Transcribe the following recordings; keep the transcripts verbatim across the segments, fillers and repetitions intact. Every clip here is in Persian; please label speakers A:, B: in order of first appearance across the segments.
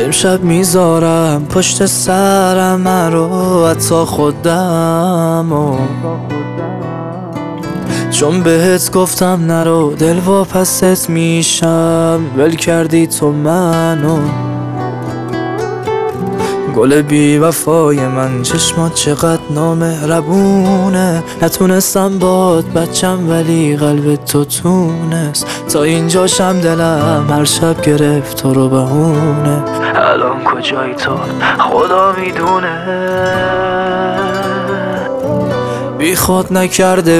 A: امشب میذارم پشت سرم من رو حتی خودم و چون بهت گفتم نرو دل واپست میشم ول کردی تو منو گل بی وفای من چشمات چقدر نامهربونه نتونستم باد بچم ولی قلب تو تونست تا اینجاشم دلم هر شب گرفت تو رو بهونه الان کجایی تو خدا میدونه بی خود نکرده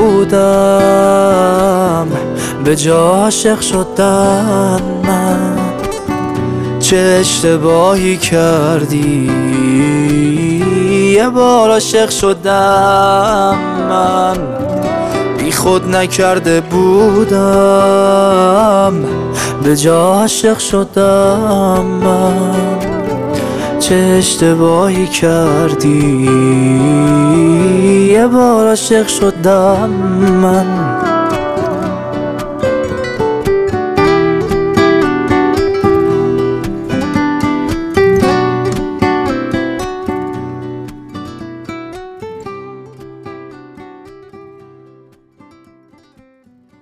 A: بودم به جا عاشق شدم من چه اشتباهی کردی یه بار عاشق شدم من بی خود نکرده بودم به جا عاشق شدم من چه اشتباهی کردی یه بار عاشق شدم من